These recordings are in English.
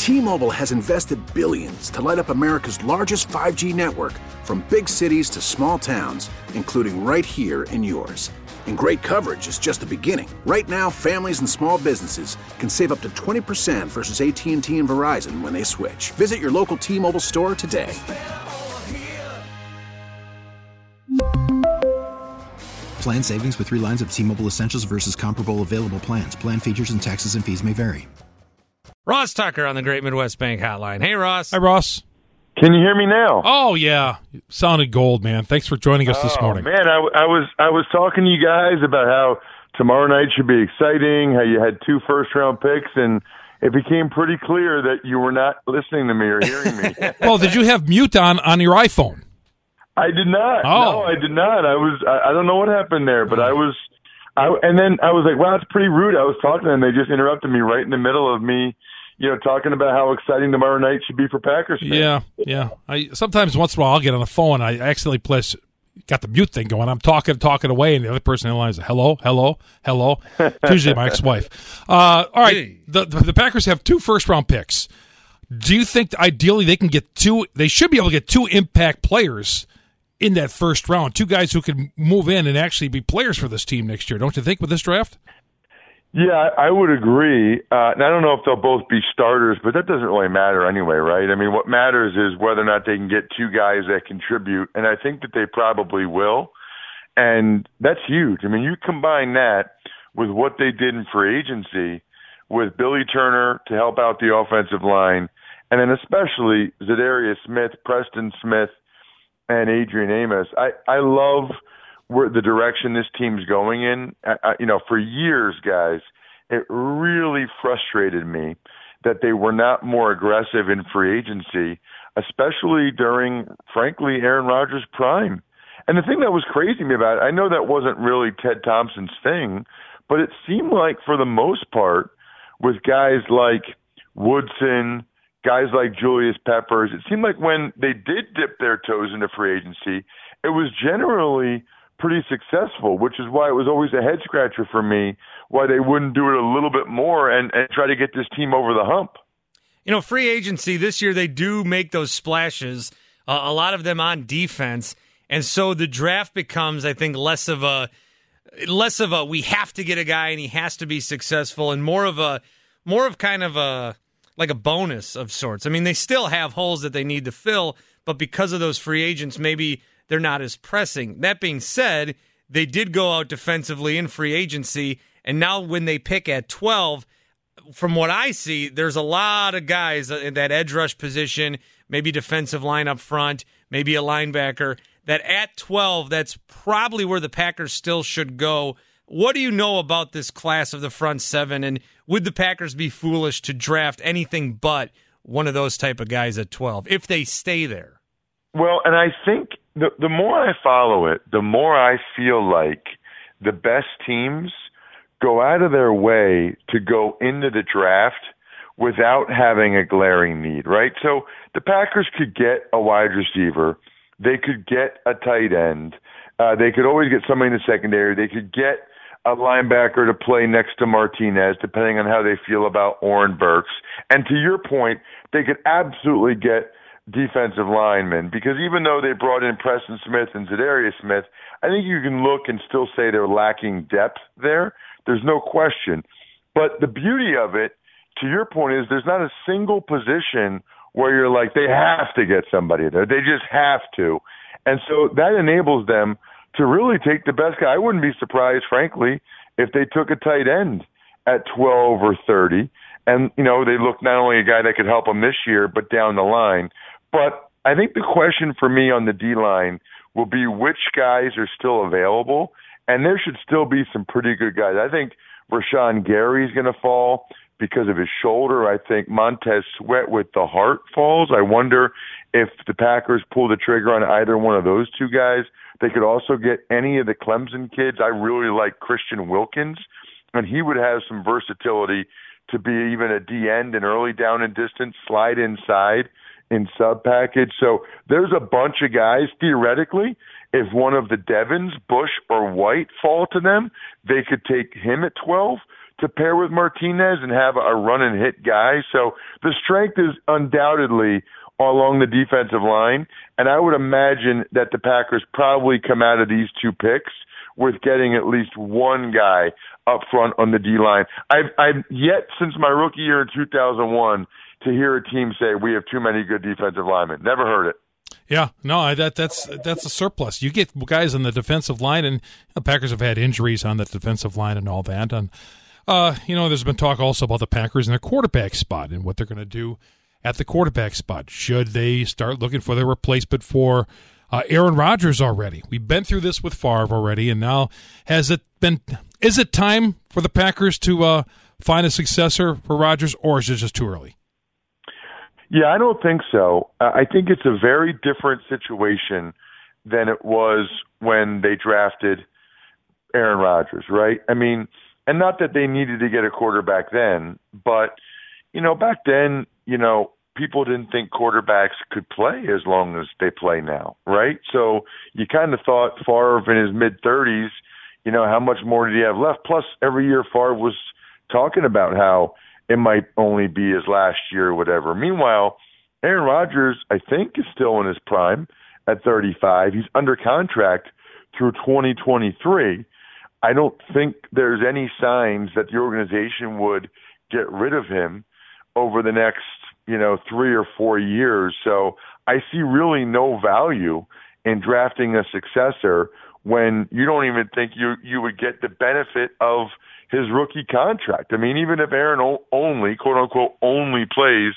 T-Mobile has invested billions to light up America's largest 5G network, from big cities to small towns, including right here in yours. And great coverage is just the beginning. Right now, families and small businesses can save up to 20% versus AT&T and Verizon when they switch. Visit your local T-Mobile store today. Plan savings with 3 lines of T-Mobile Essentials versus comparable available plans. Plan features and taxes and fees may vary. Ross Tucker on the Great Midwest Bank Hotline. Hey, Ross. Hi, Ross. Can you hear me now? Oh, yeah. Sounded gold, man. Thanks for joining us this morning. Man, I was talking to you guys about how tomorrow night should be exciting, how you had 2 first-round picks, and it became pretty clear that you were not listening to me or hearing me. Well, did you have mute on your iPhone? I did not. Oh. No, I did not. I don't know what happened there, but and then I was like, wow, that's pretty rude. I was talking to them, and they just interrupted me right in the middle of me, talking about how exciting tomorrow night should be for Packers fans. Yeah. Sometimes once in a while I'll get on the phone. I accidentally got the mute thing going. I'm talking away, and the other person in the line is hello. It's usually my ex-wife. All right, the Packers have 2 first-round picks. Do you think ideally they can get 2? They should be able to get 2 impact players in that first round, 2 guys who can move in and actually be players for this team next year. Don't you think, with this draft? Yeah, I would agree. And I don't know if they'll both be starters, but that doesn't really matter anyway, right? I mean, what matters is whether or not they can get 2 guys that contribute, and I think that they probably will. And that's huge. I mean, you combine that with what they did in free agency with Billy Turner to help out the offensive line, and then especially Zadarius Smith, Preston Smith, and Adrian Amos. I love where the direction this team's going in. For years, guys, it really frustrated me that they were not more aggressive in free agency, especially during, frankly, Aaron Rodgers' prime. And the thing that was crazy to me about it, I know that wasn't really Ted Thompson's thing, but it seemed like for the most part, with guys like Woodson, guys like Julius Peppers, it seemed like when they did dip their toes into free agency, it was generally pretty successful, which is why it was always a head scratcher for me, why they wouldn't do it a little bit more and try to get this team over the hump. Free agency this year, they do make those splashes, a lot of them on defense, and so the draft becomes, I think, less of a we have to get a guy and he has to be successful, and more of kind of a like a bonus of sorts. I mean, they still have holes that they need to fill, but because of those free agents, maybe they're not as pressing. That being said, they did go out defensively in free agency, and now when they pick at 12, from what I see, there's a lot of guys in that edge rush position, maybe defensive line up front, maybe a linebacker, that at 12, that's probably where the Packers still should go. What do you know about this class of the front 7, and would the Packers be foolish to draft anything but one of those type of guys at 12 if they stay there? Well, and I think the more I follow it, the more I feel like the best teams go out of their way to go into the draft without having a glaring need, right? So the Packers could get a wide receiver. They could get a tight end. They could always get somebody in the secondary. They could get a linebacker to play next to Martinez, depending on how they feel about Oren Burks. And to your point, they could absolutely get defensive linemen, because even though they brought in Preston Smith and Zadarius Smith, I think you can look and still say they're lacking depth there. There's no question. But the beauty of it, to your point, is there's not a single position where you're like, they have to get somebody there. They just have to. And so that enables them to really take the best guy. I wouldn't be surprised, frankly, if they took a tight end at 12 or 30. And, they look not only a guy that could help them this year, but down the line. But I think the question for me on the D-line will be which guys are still available. And there should still be some pretty good guys. I think Rashawn Gary's going to fall because of his shoulder. I think Montez Sweat with the heart falls. I wonder if the Packers pull the trigger on either one of those 2 guys. They could also get any of the Clemson kids. I really like Christian Wilkins, and he would have some versatility to be even a D-end and early down and distance, slide inside in sub-package. So there's a bunch of guys, theoretically, if one of the Devons, Bush, or White fall to them, they could take him at 12 to pair with Martinez and have a run and hit guy. So the strength is undoubtedly along the defensive line, and I would imagine that the Packers probably come out of these two picks with getting at least one guy up front on the D-line. I've yet since my rookie year in 2001 to hear a team say we have too many good defensive linemen. Never heard it. Yeah, no, that's a surplus. You get guys on the defensive line, and the Packers have had injuries on the defensive line and all that. And there's been talk also about the Packers and their quarterback spot and what they're going to do at the quarterback spot. Should they start looking for their replacement for Aaron Rodgers already? We've been through this with Favre already, and now is it time for the Packers to find a successor for Rodgers, or is it just too early? Yeah, I don't think so. I think it's a very different situation than it was when they drafted Aaron Rodgers, right? I mean, and not that they needed to get a quarterback then, but, back then, people didn't think quarterbacks could play as long as they play now, right? So you kind of thought Favre in his mid-30s, how much more did he have left? Plus, every year Favre was talking about how it might only be his last year or whatever. Meanwhile, Aaron Rodgers, I think, is still in his prime at 35. He's under contract through 2023. I don't think there's any signs that the organization would get rid of him over the next, 3 or 4 years. So I see really no value in drafting a successor when you don't even think you would get the benefit of his rookie contract. I mean, even if Aaron only, quote unquote, only plays,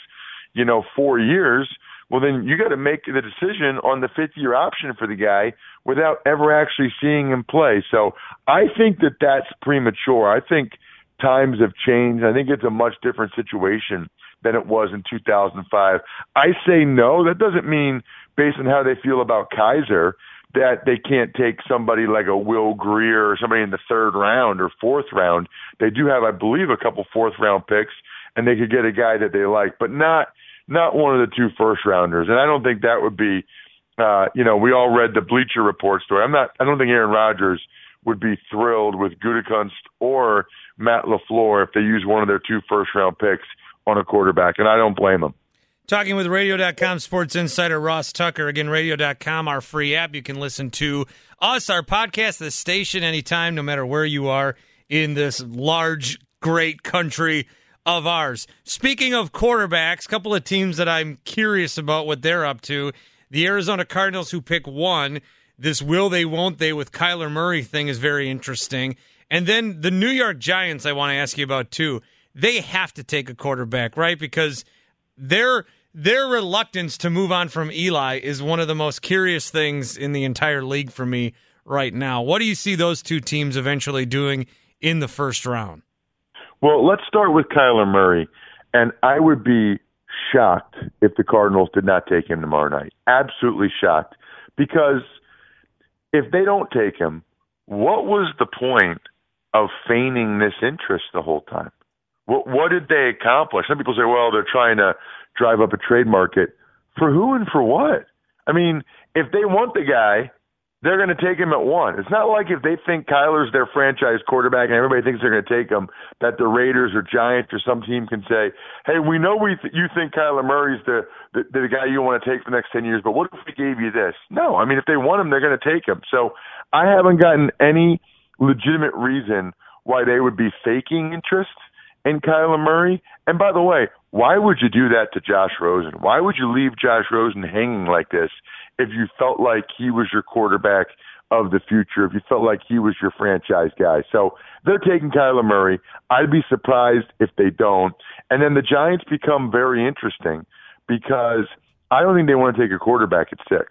4 years, well, then you got to make the decision on the 5th-year option for the guy without ever actually seeing him play. So I think that that's premature. I think times have changed. I think it's a much different situation than it was in 2005. I say no. That doesn't mean, based on how they feel about Kaiser, that they can't take somebody like a Will Grier or somebody in the 3rd round or 4th round. They do have, I believe, a couple 4th-round picks, and they could get a guy that they like, but not one of the 2 first-rounders. And I don't think that would be, we all read the Bleacher Report story. I don't think Aaron Rodgers would be thrilled with Gutekunst or Matt LaFleur if they use one of their 2 first-round picks on a quarterback, and I don't blame them. Talking with Radio.com sports insider Ross Tucker. Again, Radio.com, our free app. You can listen to us, our podcast, the station, anytime, no matter where you are in this large, great country of ours. Speaking of quarterbacks, a couple of teams that I'm curious about what they're up to. The Arizona Cardinals, who pick one. This will they, won't they with Kyler Murray thing is very interesting. And then the New York Giants I want to ask you about, too. They have to take a quarterback, right? Because their reluctance to move on from Eli is one of the most curious things in the entire league for me right now. What do you see those two teams eventually doing in the first round? Well, let's start with Kyler Murray. And I would be shocked if the Cardinals did not take him tomorrow night. Absolutely shocked. Because if they don't take him, what was the point of feigning this interest the whole time? What did they accomplish? Some people say, well, they're trying to drive up a trade market. For who and for what? I mean, if they want the guy, they're going to take him at 1. It's not like if they think Kyler's their franchise quarterback and everybody thinks they're going to take him, that the Raiders or Giants or some team can say, hey, we know you think Kyler Murray's the guy you want to take for the next 10 years, but what if we gave you this? No, I mean, if they want him, they're going to take him. So I haven't gotten any legitimate reason why they would be faking interest in Kyler Murray. And by the way, why would you do that to Josh Rosen? Why would you leave Josh Rosen hanging like this if you felt like he was your quarterback of the future, if you felt like he was your franchise guy? So they're taking Kyler Murray. I'd be surprised if they don't. And then the Giants become very interesting because I don't think they want to take a quarterback at 6.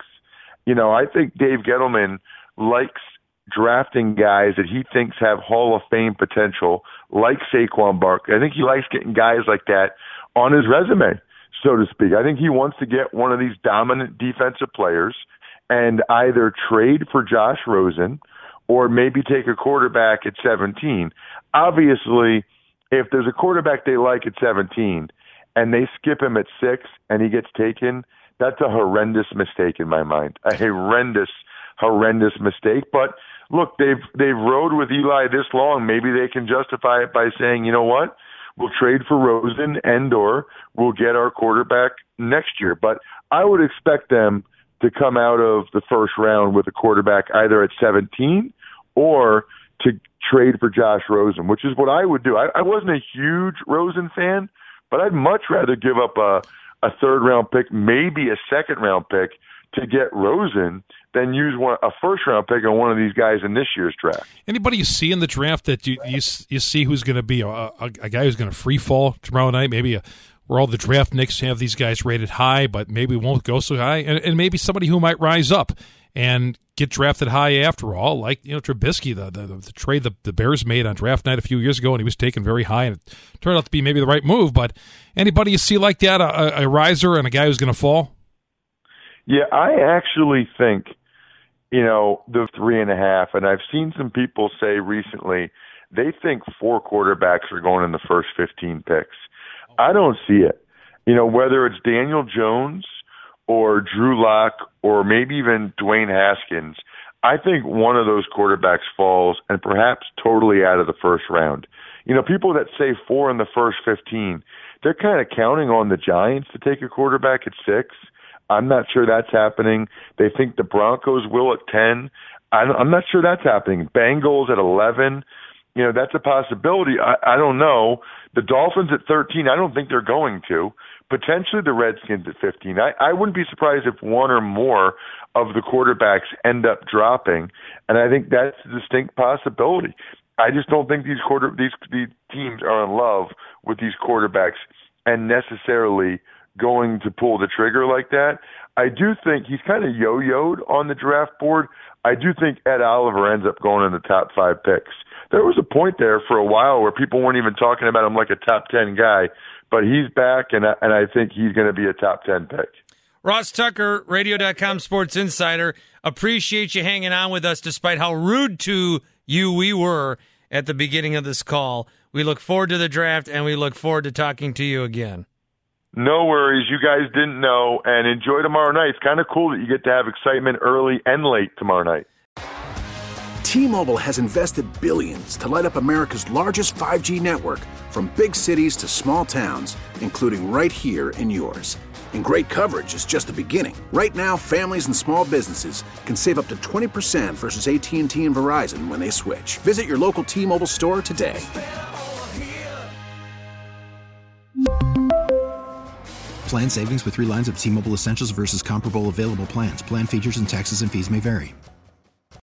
I think Dave Gettleman likes drafting guys that he thinks have Hall of Fame potential, like Saquon Barkley. I think he likes getting guys like that on his resume, so to speak. I think he wants to get one of these dominant defensive players and either trade for Josh Rosen or maybe take a quarterback at 17. Obviously, if there's a quarterback they like at 17 and they skip him at 6 and he gets taken, that's a horrendous mistake in my mind, a horrendous mistake. But look, they've rode with Eli this long. Maybe they can justify it by saying, you know what, we'll trade for Rosen and/or we'll get our quarterback next year. But I would expect them to come out of the first round with a quarterback either at 17 or to trade for Josh Rosen, which is what I would do. I wasn't a huge Rosen fan, but I'd much rather give up a third-round pick, maybe a second-round pick, to get Rosen than use a first-round pick on one of these guys in this year's draft. Anybody you see in the draft that you see who's going to be a guy who's going to free fall tomorrow night? Maybe where all the draft nicks have these guys rated high, but maybe won't go so high, and maybe somebody who might rise up and get drafted high after all, like Trubisky, the trade the Bears made on draft night a few years ago, and he was taken very high, and it turned out to be maybe the right move. But anybody you see like that, a riser and a guy who's going to fall? Yeah, I actually think, the 3.5, and I've seen some people say recently they think 4 quarterbacks are going in the first 15 picks. I don't see it. Whether it's Daniel Jones or Drew Lock or maybe even Dwayne Haskins, I think one of those quarterbacks falls and perhaps totally out of the first round. People that say 4 in the first 15, they're kind of counting on the Giants to take a quarterback at 6. I'm not sure that's happening. They think the Broncos will at 10. I'm not sure that's happening. Bengals at 11. That's a possibility. I don't know. The Dolphins at 13, I don't think they're going to. Potentially the Redskins at 15. I wouldn't be surprised if one or more of the quarterbacks end up dropping, and I think that's a distinct possibility. I just don't think these teams are in love with these quarterbacks and necessarily going to pull the trigger like that. I do think he's kind of yo-yoed on the draft board. I do think Ed Oliver ends up going in the top 5 picks. There was a point there for a while where people weren't even talking about him like a top 10 guy, but he's back, and I think he's going to be a top 10 pick. Ross Tucker, Radio.com Sports Insider, appreciate you hanging on with us despite how rude to you we were at the beginning of this call. We look forward to the draft, and we look forward to talking to you again. No worries. You guys didn't know, and enjoy tomorrow night. It's kind of cool that you get to have excitement early and late tomorrow night. T-Mobile has invested billions to light up America's largest 5G network, from big cities to small towns, including right here in yours. And great coverage is just the beginning. Right now, families and small businesses can save up to 20% versus AT&T and Verizon when they switch. Visit your local T-Mobile store today. Plan savings with 3 lines of T-Mobile Essentials versus comparable available plans. Plan features and taxes and fees may vary.